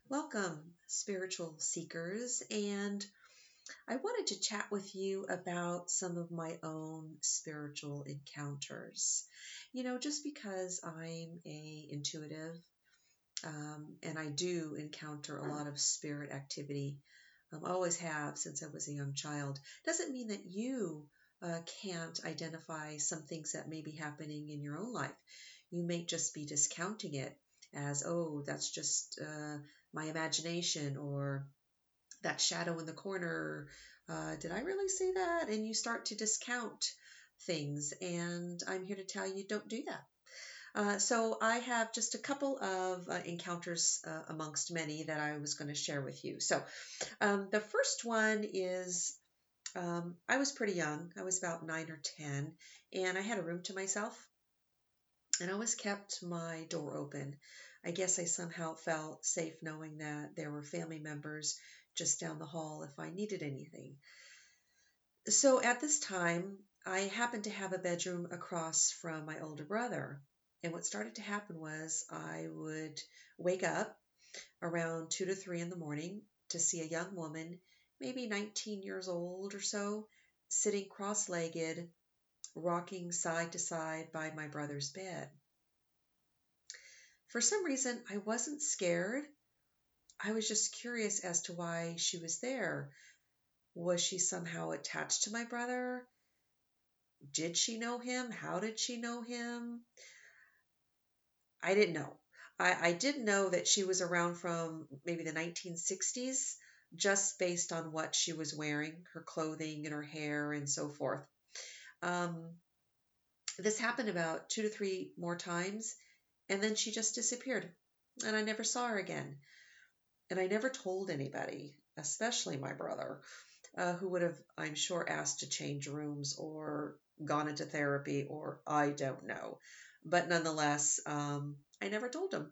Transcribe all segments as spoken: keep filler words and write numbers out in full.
Welcome, spiritual seekers, and I wanted to chat with you about some of my own spiritual encounters. You know, just because I'm a intuitive um, and I do encounter a lot of spirit activity, um, I always have since I was a young child, doesn't mean that you uh, can't identify some things that may be happening in your own life. You may just be discounting it as, oh, that's just uh, my imagination, or that shadow in the corner. Uh, did I really see that? And you start to discount things. And I'm here to tell you, don't do that. Uh, so I have just a couple of uh, encounters uh, amongst many that I was going to share with you. So um, the first one is um, I was pretty young. I was about nine or ten, and I had a room to myself, and I always kept my door open. I guess I somehow felt safe knowing that there were family members just down the hall if I needed anything. So at this time, I happened to have a bedroom across from my older brother. And what started to happen was I would wake up around two to three in the morning to see a young woman, maybe nineteen years old or so, sitting cross legged, rocking side to side by my brother's bed. For some reason, I wasn't scared. I was just curious as to why she was there. Was she somehow attached to my brother? Did she know him? How did she know him? I didn't know. I, I did know that she was around from maybe the nineteen sixties, just based on what she was wearing, her clothing and her hair and so forth. Um, this happened about two to three more times, and then she just disappeared, and I never saw her again. And I never told anybody, especially my brother, uh, who would have, I'm sure, asked to change rooms or gone into therapy, or I don't know. But nonetheless, um, I never told him.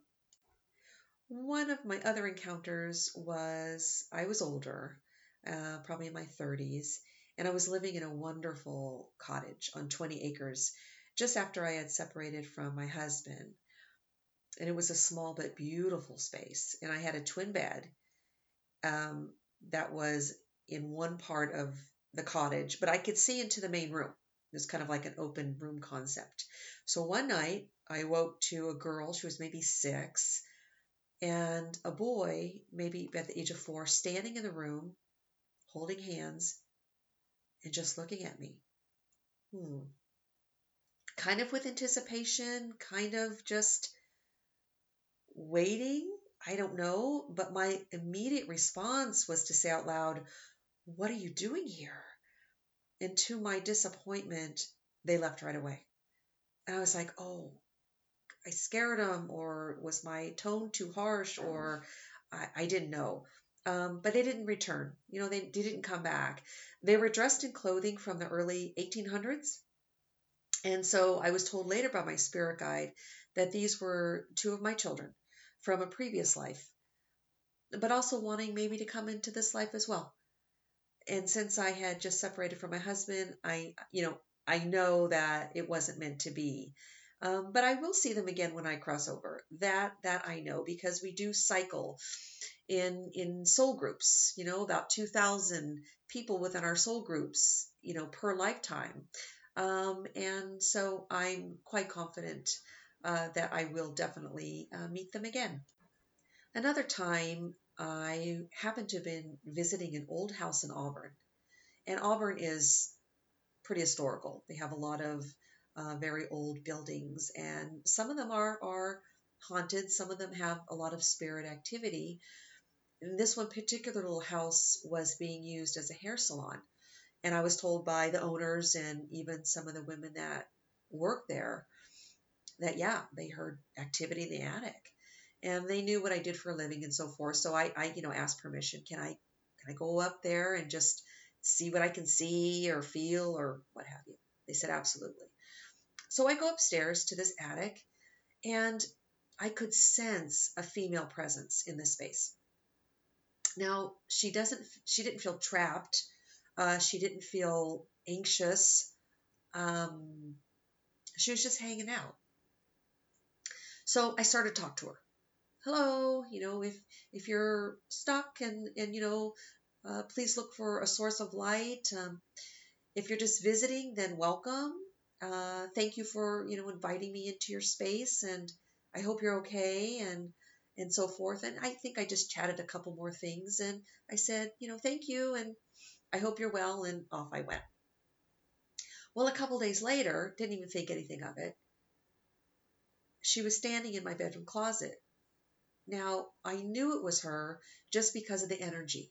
One of my other encounters was I was older, uh, probably in my thirties, and I was living in a wonderful cottage on twenty acres just after I had separated from my husband. And it was a small but beautiful space. And I had a twin bed um, that was in one part of the cottage, but I could see into the main room. It was kind of like an open room concept. So one night I woke to a girl, she was maybe six, and a boy, maybe at the age of four, standing in the room, holding hands and just looking at me. Hmm. Kind of with anticipation, kind of just waiting. I don't know, but my immediate response was to say out loud, "What are you doing here?" And to my disappointment, they left right away. And I was like, oh, I scared them, or was my tone too harsh, or I, I didn't know. Um, but they didn't return. You know, they, they didn't come back. They were dressed in clothing from the early eighteen hundreds. And so I was told later by my spirit guide that these were two of my children from a previous life, but also wanting maybe to come into this life as well. And since I had just separated from my husband, I, you know, I know that it wasn't meant to be. Um, but I will see them again when I cross over. That that I know, because we do cycle in in soul groups. You know, about two thousand people within our soul groups. You know, per lifetime. Um, and so I'm quite confident uh, that I will definitely uh, meet them again. Another time, I happened to have been visiting an old house in Auburn. And Auburn is pretty historical. They have a lot of uh, very old buildings, and some of them are are haunted. Some of them have a lot of spirit activity. And this one particular little house was being used as a hair salon, and I was told by the owners and even some of the women that work there that yeah, they heard activity in the attic, and they knew what I did for a living and so forth. So I, I you know, asked permission. Can I can I go up there and just see what I can see or feel or what have you? They said absolutely. So I go upstairs to this attic, and I could sense a female presence in this space. Now she doesn't she didn't feel trapped. Uh, she didn't feel anxious. Um, she was just hanging out. So I started to talk to her. hello, you know, if if you're stuck and and you know, uh, please look for a source of light. Um, if you're just visiting, then welcome. Uh, thank you for you know inviting me into your space, and I hope you're okay, and and so forth. And I think I just chatted a couple more things, and I said, you know, thank you, and I hope you're well, and off I went. Well, a couple days later, didn't even think anything of it. She was standing in my bedroom closet. Now, I knew it was her just because of the energy.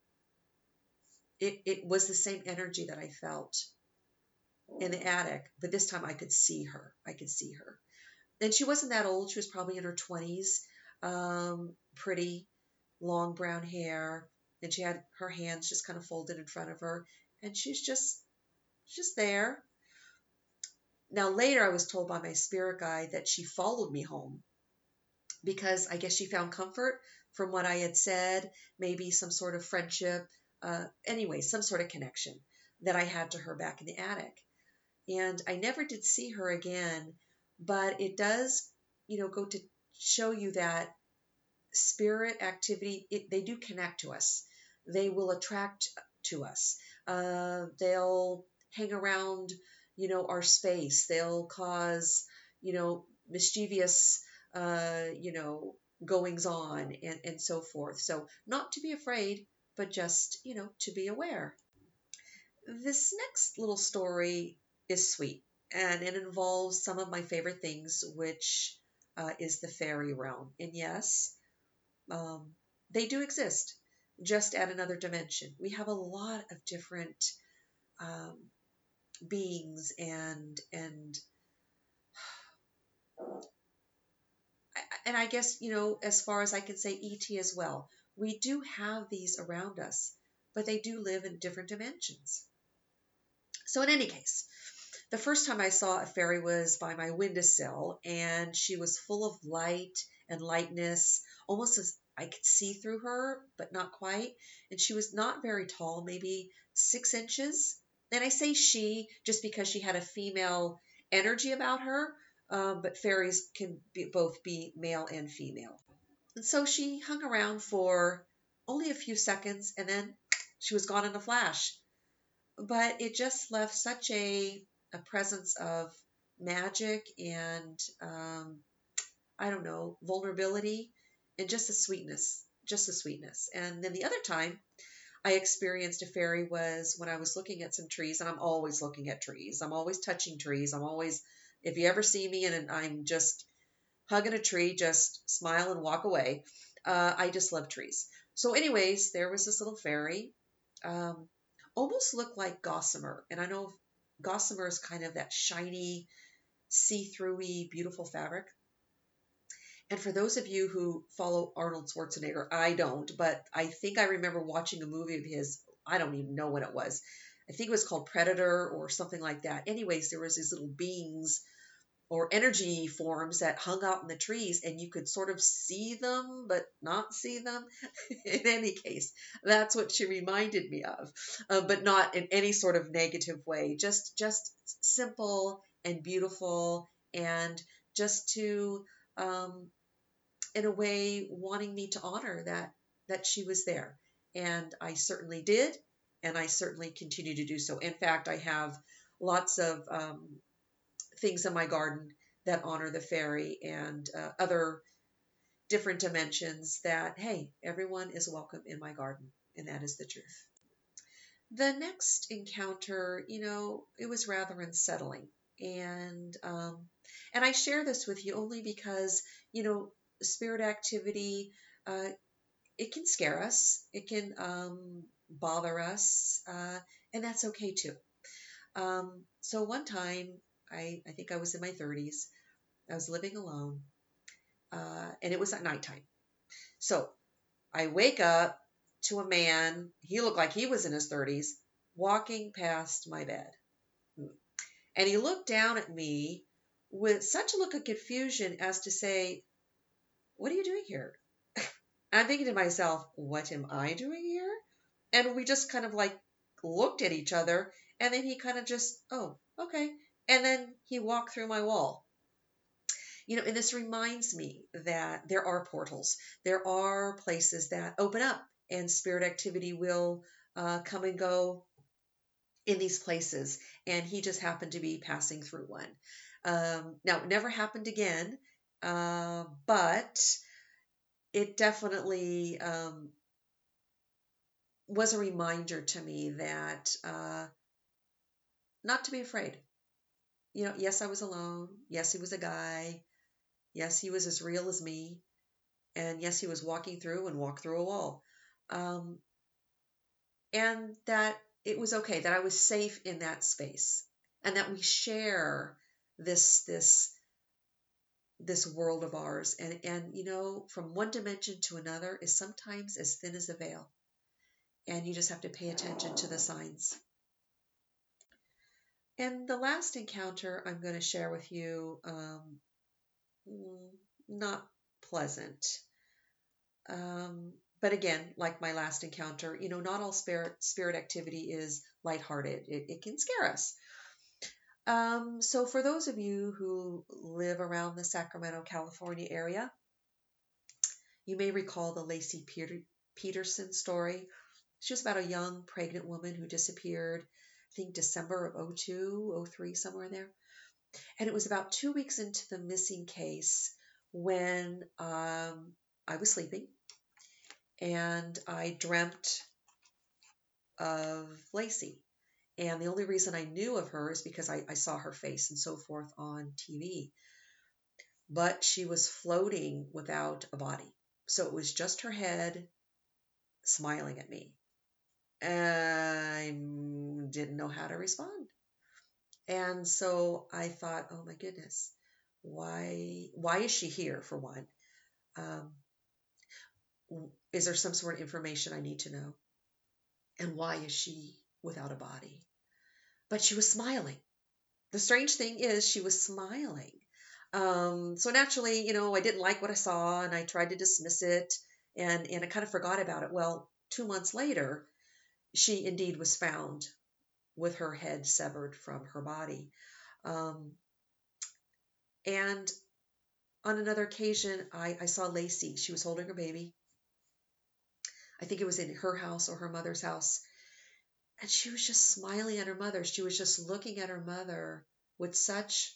It, it was the same energy that I felt in the attic, but this time I could see her. I could see her. And she wasn't that old. She was probably in her twenties, um, pretty, long brown hair. And she had her hands just kind of folded in front of her. And she's just, just there. Now, later I was told by my spirit guide that she followed me home because I guess she found comfort from what I had said, maybe some sort of friendship, uh, anyway, some sort of connection that I had to her back in the attic. And I never did see her again, but it does, you know, go to show you that spirit activity, it, they do connect to us. They will attract to us. Uh, they'll hang around, you know, our space. They'll cause, you know, mischievous, uh, you know, goings on and, and so forth. So not to be afraid, but just, you know, to be aware. This next little story is sweet and it involves some of my favorite things, which uh, is the fairy realm. And yes, um, they do exist, just at another dimension. We have a lot of different um, beings, and and and I guess you know, as far as I can say, E T as well. We do have these around us, but they do live in different dimensions. So in any case, the first time I saw a fairy was by my windowsill, and she was full of light and lightness, almost as I could see through her, but not quite. And she was not very tall, maybe six inches. And I say she just because she had a female energy about her, um, but fairies can be, both be male and female. And so she hung around for only a few seconds, and then she was gone in a flash, but it just left such a a presence of magic and um, I don't know, vulnerability and just a sweetness, just a sweetness. And then the other time I experienced a fairy was when I was looking at some trees, and I'm always looking at trees. I'm always touching trees. I'm always, if you ever see me and I'm just hugging a tree, just smile and walk away. Uh, I just love trees. So, anyways, there was this little fairy, um, almost looked like gossamer. And I know gossamer is kind of that shiny, see-throughy, beautiful fabric. And for those of you who follow Arnold Schwarzenegger, I don't, but I think I remember watching a movie of his. I don't even know what it was. I think it was called Predator or something like that. Anyways, there was these little beings or energy forms that hung out in the trees and you could sort of see them but not see them. In any case, that's what she reminded me of, uh, but not in any sort of negative way, just just simple and beautiful, and just to um, in a way wanting me to honor that that she was there. And I certainly did, and I certainly continue to do so. In fact, I have lots of um, things in my garden that honor the fairy and uh, other different dimensions that, hey, everyone is welcome in my garden. And that is the truth. The next encounter, you know, it was rather unsettling. And, um, and I share this with you only because, you know, spirit activity, uh, it can scare us. It can um, bother us. Uh, and that's okay too. Um, so one time, I, I think I was in my thirties. I was living alone, uh, and it was at nighttime. So I wake up to a man. He looked like he was in his thirties, walking past my bed, and he looked down at me with such a look of confusion as to say, "What are you doing here?" I'm thinking to myself, "What am I doing here?" And we just kind of like looked at each other, and then he kind of just, "Oh, okay," and then he walked through my wall. You know, and this reminds me that there are portals, there are places that open up, and spirit activity will uh, come and go in these places. And he just happened to be passing through one. Um, now, it never happened again, uh, but it definitely um, was a reminder to me that uh, not to be afraid. You know, yes, I was alone. Yes, he was a guy. Yes, he was as real as me. And yes, he was walking through and walked through a wall. Um, and that it was okay, that I was safe in that space, and that we share this this this world of ours. And and you know, from one dimension to another is sometimes as thin as a veil, and you just have to pay attention to the signs. And the last encounter I'm going to share with you, um, mm, not pleasant. Um, but again, like my last encounter, you know, not all spirit spirit activity is lighthearted. It, it can scare us. Um, so for those of you who live around the Sacramento, California area, you may recall the Lacey Peter, Peterson story. She was about a young pregnant woman who disappeared, I think December of oh two, oh three, somewhere in there. And it was about two weeks into the missing case when um, I was sleeping and I dreamt of Lacey. And the only reason I knew of her is because I, I saw her face and so forth on T V. But she was floating without a body. So it was just her head smiling at me. I didn't know how to respond. And so I thought, oh my goodness, why why is she here, for one? Um, is there some sort of information I need to know? And why is she without a body? But she was smiling. The strange thing is she was smiling. Um, so naturally, you know, I didn't like what I saw and I tried to dismiss it, and, and I kind of forgot about it. Well, two months later, she indeed was found with her head severed from her body. Um, and on another occasion, I, I saw Lacey. She was holding her baby. I think it was in her house or her mother's house. And she was just smiling at her mother. She was just looking at her mother with such,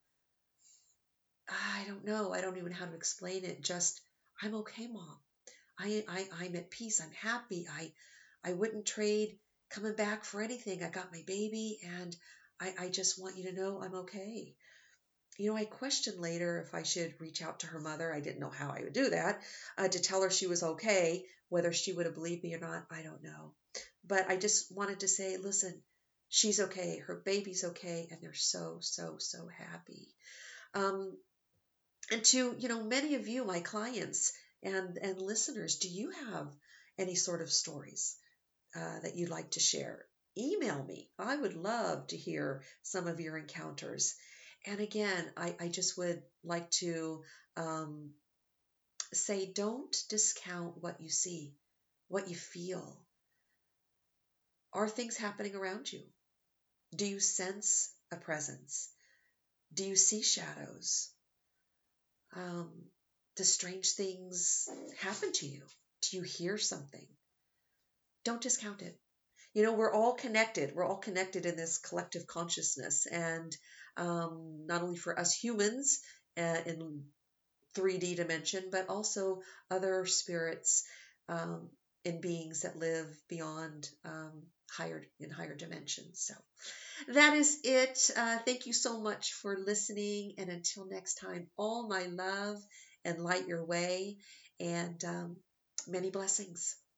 I don't know, I don't even know how to explain it. Just, I'm okay, Mom. I, I, I'm at peace. I'm happy. I, I wouldn't trade coming back for anything. I got my baby, and I, I just want you to know I'm okay. You know, I questioned later if I should reach out to her mother. I didn't know how I would do that, uh, to tell her she was okay. Whether she would have believed me or not, I don't know. But I just wanted to say, listen, she's okay. Her baby's okay, and they're so, so, so happy. Um, and to, you know, many of you, my clients and, and listeners, do you have any sort of stories uh, that you'd like to share? Email me. I would love to hear some of your encounters. And again, I, I just would like to um, say, don't discount what you see, what you feel. Are things happening around you? Do you sense a presence? Do you see shadows? Um, do strange things happen to you? Do you hear something? Don't discount it. You know, we're all connected. We're all connected in this collective consciousness. And um, not only for us humans uh, in three D dimension, but also other spirits um, and beings that live beyond um, higher in higher dimensions. So that is it. Uh, thank you so much for listening. And until next time, all my love and light your way, and um, many blessings.